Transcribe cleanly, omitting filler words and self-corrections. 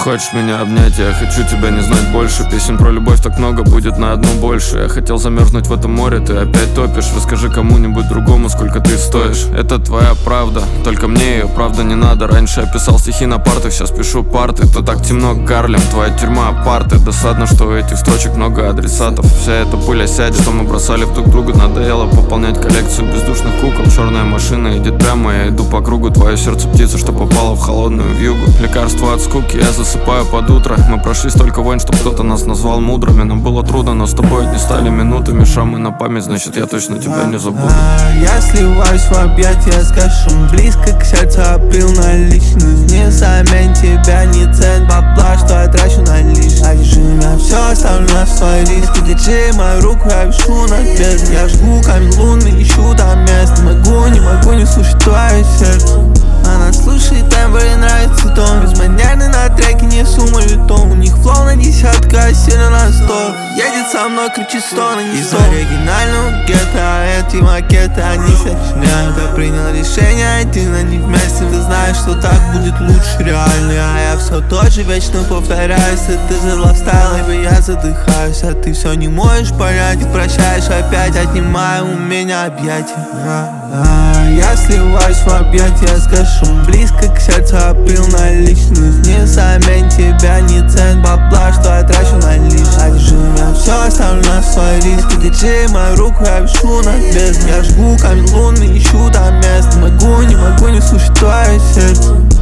хочешь меня обнять, я хочу тебя не знать больше. Песен про любовь так много, будет на одну больше. Я хотел замерзнуть в этом море, ты опять топишь. Расскажи кому-нибудь другому, сколько ты стоишь. Это твоя правда, только мне ее правда не надо. Раньше я писал стихи на партах, сейчас пишу парты. То так темно, Гарлем, твоя тюрьма, парты. Досадно, что у этих строчек много адресатов. Вся эта пыль осядет, что мы бросали в друг друга. Надоело пополнять коллекцию бездушных кукол. Черная машина идет прямо, я иду по кругу. Твое сердце птица, что попала в холодную вьюгу. Лекарство от скуки, я засыпаю под утро. Мы прошли столько войн, что кто-то нас назвал мудрыми. Нам было трудно, но с тобой не стали минутами. Шрамы на память, значит я точно тебя не забуду. Я сливаюсь в объятия, скажем, близко к сердцу обрел наличность. Не замен тебя, не цен бабла, что я трачу на лишь. Одержим я все, оставлю на свой риск. Ты держи мою руку, я вишу над бездной. Я жгу камень лунный, ищу там место. Не могу не слушать твое сердце. Она слушает тембр и нравится тон. Безманерный на треке, несу мовитон. У них флоу на десятку, а сильно на 100. Едет со мной, кричит стоны, не из оригинального гетто, а эти макеты, они сочиняют. Я принял решение идти на них вместе. Ты знаешь, что так будет лучше реально. А я все тот же, вечно повторяюсь. Ты заластал, и я задыхаюсь. А ты все не можешь понять и прощаешь опять, отнимая у меня объятия. Я сливаюсь в объятия, скажем, близко к сердцу обрел наличность. Не замен тебя, не цен бабла, что я трачу на лишь. Одержим я все, оставлю на свой риск. Ты держи мою руку, я вишу над бездной. Я жгу камень лунный, ищу там место. Не могу не слушать твое сердце.